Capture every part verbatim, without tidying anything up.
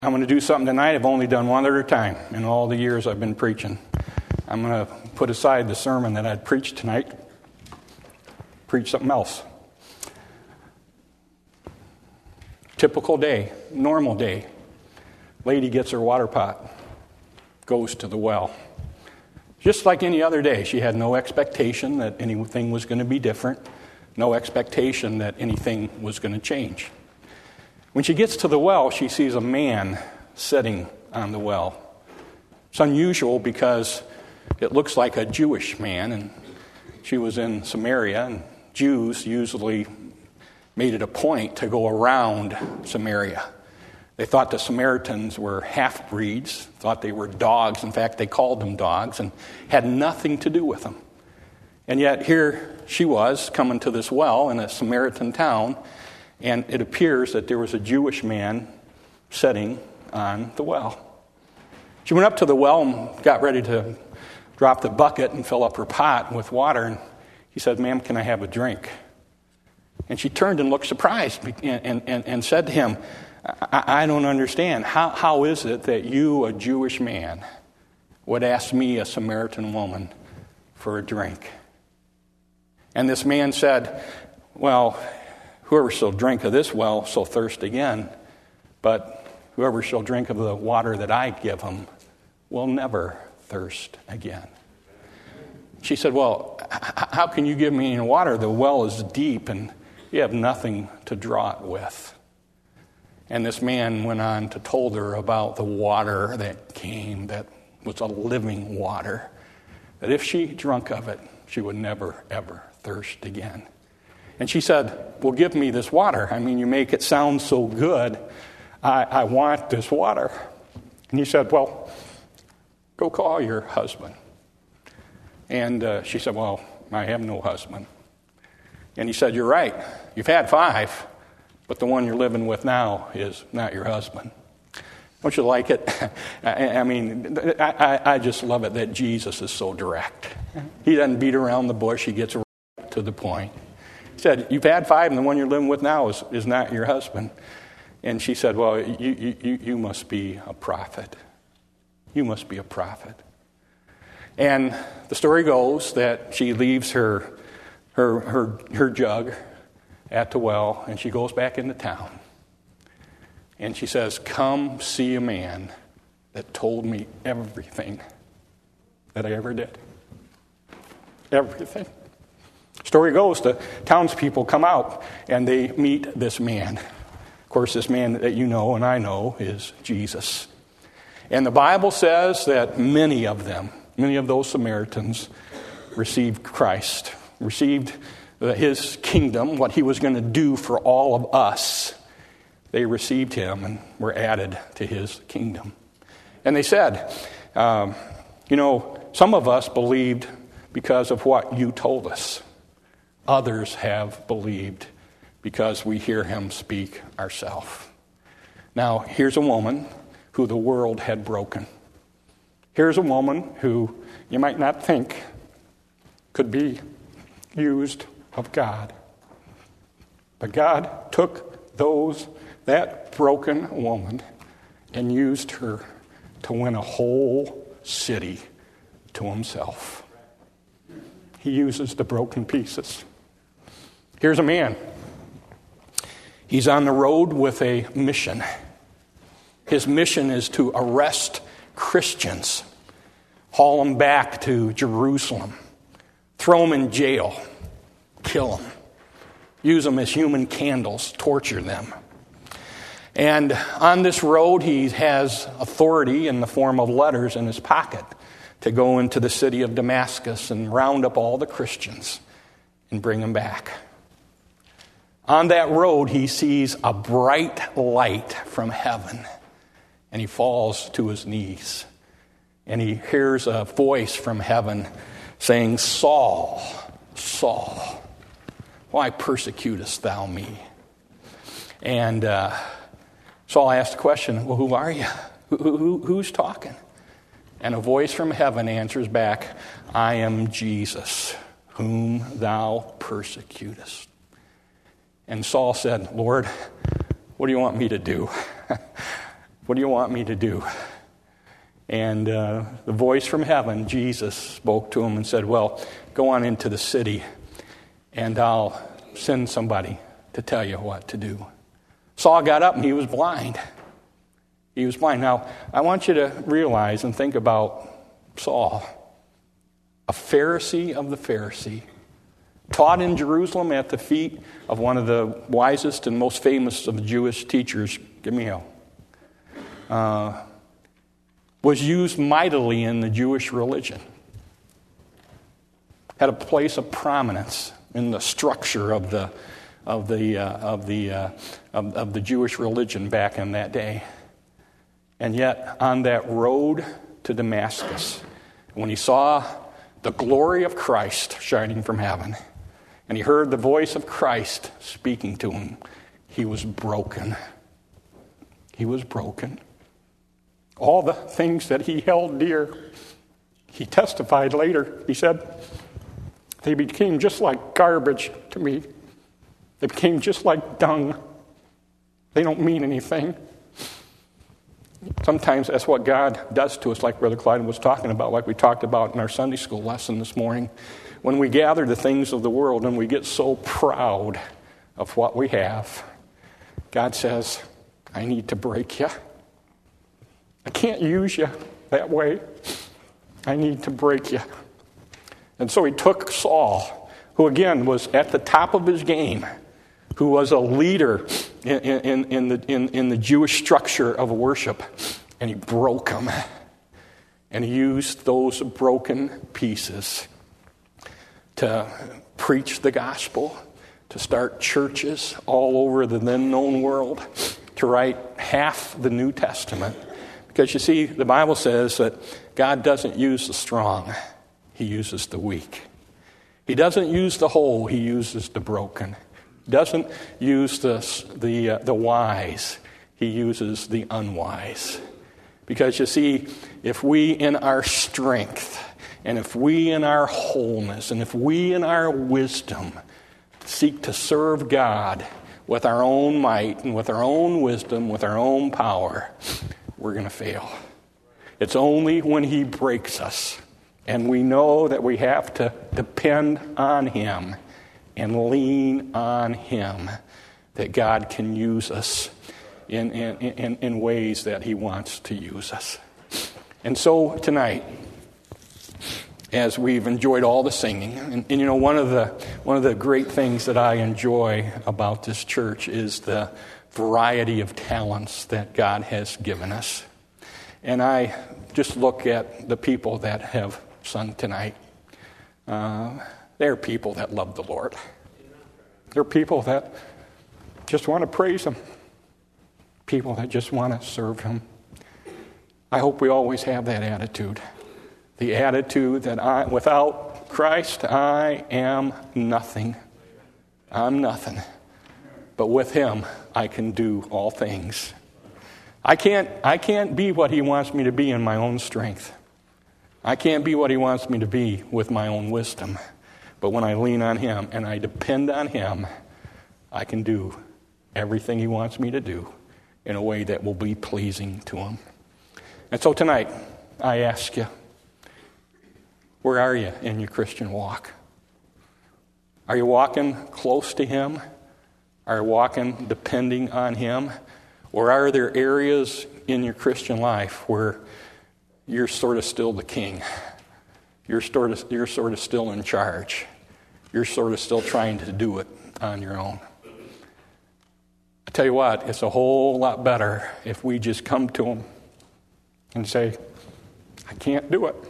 I'm going to do something tonight I've only done one other time in all the years I've been preaching. I'm going to put aside the sermon that I'd preached tonight, preach something else. Typical day, normal day. Lady gets her water pot, goes to the well. Just like any other day, she had no expectation that anything was going to be different, no expectation that anything was going to change. When she gets to the well, she sees a man sitting on the well. It's unusual because it looks like a Jewish man, and she was in Samaria, and Jews usually made it a point to go around Samaria. They thought the Samaritans were half-breeds, thought they were dogs. In fact, they called them dogs and had nothing to do with them. And yet here she was coming to this well in a Samaritan town, and it appears that there was a Jewish man sitting on the well. She went up to the well and got ready to drop the bucket and fill up her pot with water. And he said, "Ma'am, can I have a drink?" And she turned and looked surprised and, and, and said to him, I, I don't understand. How, how is it that you, a Jewish man, would ask me, a Samaritan woman, for a drink? And this man said, well, whoever shall drink of this well shall thirst again, but whoever shall drink of the water that I give him will never thirst again. She said, well, how can you give me any water? The well is deep and you have nothing to draw it with. And this man went on to told her about the water that came, that was a living water, that if she drank of it, she would never, ever thirst again. And she said, well, give me this water. I mean, you make it sound so good. I, I want this water. And he said, well, go call your husband. And uh, she said, well, I have no husband. And he said, you're right. You've had five, but the one you're living with now is not your husband. Don't you like it? I, I mean, I, I just love it that Jesus is so direct. He doesn't beat around the bush. He gets right to the point. He said, you've had five, and the one you're living with now is, is not your husband. And she said, well, you, you, you must be a prophet. You must be a prophet. And the story goes that she leaves her, her, her, her jug at the well, and she goes back into town. And she says, come see a man that told me everything that I ever did. Everything. Story goes, the townspeople come out and they meet this man. Of course, this man that you know and I know is Jesus. And the Bible says that many of them, many of those Samaritans, received Christ, received his kingdom, what he was going to do for all of us. They received him and were added to his kingdom. And they said, um, you know, some of us believed because of what you told us. Others have believed because we hear him speak ourselves. Now, here's a woman who the world had broken. Here's a woman who you might not think could be used of God. But God took those, that broken woman, and used her to win a whole city to himself. He uses the broken pieces. Here's a man. He's on the road with a mission. His mission is to arrest Christians, haul them back to Jerusalem, throw them in jail, kill them, use them as human candles, torture them. And on this road, he has authority in the form of letters in his pocket to go into the city of Damascus and round up all the Christians and bring them back. On that road, he sees a bright light from heaven, and he falls to his knees. And he hears a voice from heaven saying, Saul, Saul, why persecutest thou me? And uh, Saul asked the question, well, who are you? Who, who, who's talking? And a voice from heaven answers back, I am Jesus, whom thou persecutest. And Saul said, Lord, what do you want me to do? What do you want me to do? And uh, the voice from heaven, Jesus, spoke to him and said, well, go on into the city, and I'll send somebody to tell you what to do. Saul got up, and he was blind. He was blind. Now, I want you to realize and think about Saul, a Pharisee of the Pharisee, taught in Jerusalem at the feet of one of the wisest and most famous of the Jewish teachers, Gamaliel. Uh, was used mightily in the Jewish religion. Had a place of prominence in the structure of the of the uh, of the uh, of, of the Jewish religion back in that day. And yet, on that road to Damascus, when he saw the glory of Christ shining from heaven, and he heard the voice of Christ speaking to him, he was broken. He was broken. All the things that he held dear, he testified later. He said, they became just like garbage to me. They became just like dung. They don't mean anything. Sometimes that's what God does to us, like Brother Clyde was talking about, like we talked about in our Sunday school lesson this morning. When we gather the things of the world and we get so proud of what we have, God says, I need to break you. I can't use you that way. I need to break you. And so he took Saul, who again was at the top of his game, who was a leader in, in, in, the, in, in the Jewish structure of worship, and he broke him. And he used those broken pieces to preach the gospel, to start churches all over the then known world, to write half the New Testament. Because you see, the Bible says that God doesn't use the strong, he uses the weak. He doesn't use the whole, he uses the broken. He doesn't use the, the, uh, the wise, he uses the unwise. Because you see, if we in our strength, and if we in our wholeness, and if we in our wisdom seek to serve God with our own might and with our own wisdom, with our own power, we're going to fail. It's only when he breaks us and we know that we have to depend on him and lean on him that God can use us in, in, in, in ways that he wants to use us. And so tonight, as we've enjoyed all the singing, and, and you know, one of the one of the great things that I enjoy about this church is the variety of talents that God has given us. And I just look at the people that have sung tonight. Uh, they're people that love the Lord. They're people that just want to praise him. People that just want to serve him. I hope we always have that attitude. The attitude that I, without Christ, I am nothing. I'm nothing. But with him, I can do all things. I can't, I can't be what he wants me to be in my own strength. I can't be what he wants me to be with my own wisdom. But when I lean on him and I depend on him, I can do everything he wants me to do in a way that will be pleasing to him. And so tonight, I ask you, where are you in your Christian walk? Are you walking close to him? Are you walking depending on him? Or are there areas in your Christian life where you're sort of still the king? You're sort of, you're sort of still in charge. You're sort of still trying to do it on your own. I tell you what, it's a whole lot better if we just come to him and say, I can't do it.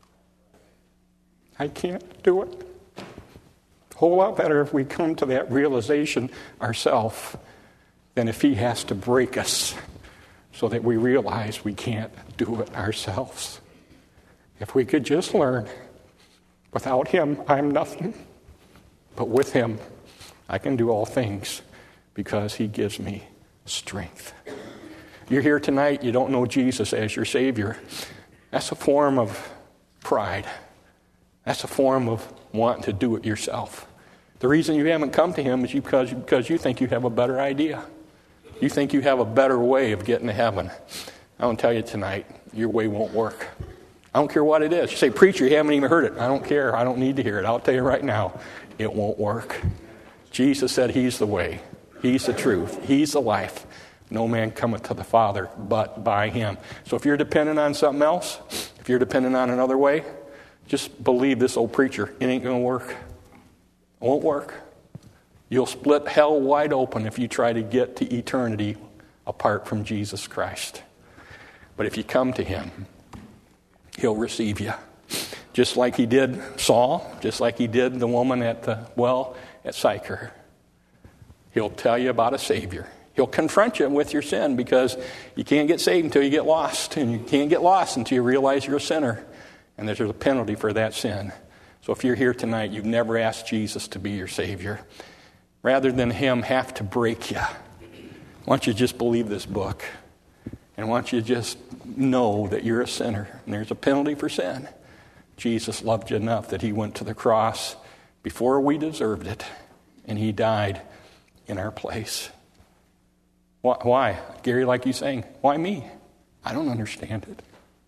I can't do it. A whole lot better if we come to that realization ourselves than if he has to break us so that we realize we can't do it ourselves. If we could just learn, without him, I'm nothing. But with him, I can do all things because he gives me strength. You're here tonight, you don't know Jesus as your Savior. That's a form of pride. That's a form of wanting to do it yourself. The reason you haven't come to him is because, because you think you have a better idea. You think you have a better way of getting to heaven. I want to tell you tonight, your way won't work. I don't care what it is. You say, preacher, you haven't even heard it. I don't care. I don't need to hear it. I'll tell you right now, it won't work. Jesus said he's the way. He's the truth. He's the life. No man cometh to the Father but by him. So if you're dependent on something else, if you're dependent on another way, just believe this old preacher. It ain't going to work. It won't work. You'll split hell wide open if you try to get to eternity apart from Jesus Christ. But if you come to him, he'll receive you. Just like he did Saul, just like he did the woman at the well at Sychar. He'll tell you about a Savior. He'll confront you with your sin because you can't get saved until you get lost. And you can't get lost until you realize you're a sinner. And there's a penalty for that sin. So if you're here tonight, you've never asked Jesus to be your Savior. Rather than him have to break you, why don't you just believe this book? And why don't you just know that you're a sinner and there's a penalty for sin? Jesus loved you enough that he went to the cross before we deserved it. And he died in our place. Why? Why? Gary, like you saying, why me? I don't understand it.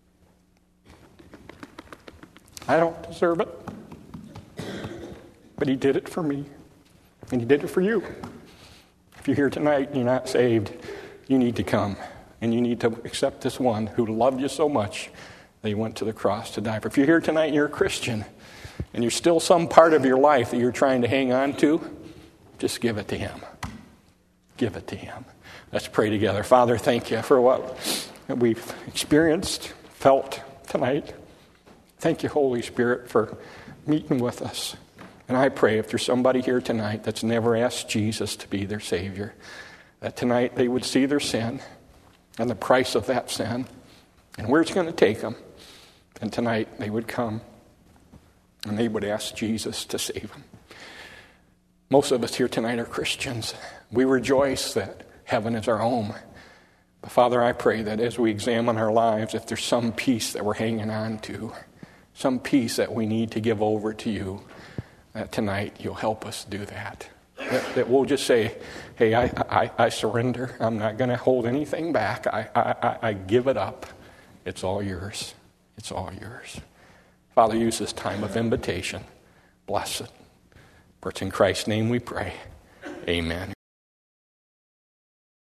I don't deserve it. But he did it for me. And he did it for you. If you're here tonight and you're not saved, you need to come. And you need to accept this one who loved you so much that he went to the cross to die for. If you're here tonight and you're a Christian, and you're still some part of your life that you're trying to hang on to, just give it to him. Give it to him. Let's pray together. Father, thank you for what we've experienced, felt tonight. Thank you, Holy Spirit, for meeting with us. And I pray if there's somebody here tonight that's never asked Jesus to be their Savior, that tonight they would see their sin and the price of that sin and where it's going to take them. And tonight they would come and they would ask Jesus to save them. Most of us here tonight are Christians. We rejoice that heaven is our home. But Father, I pray that as we examine our lives, if there's some peace that we're hanging on to, some peace that we need to give over to you, that tonight you'll help us do that. That, that we'll just say, hey, I, I, I surrender. I'm not going to hold anything back. I, I, I give it up. It's all yours. It's all yours. Father, use this time of invitation. Bless it. For it's in Christ's name we pray. Amen.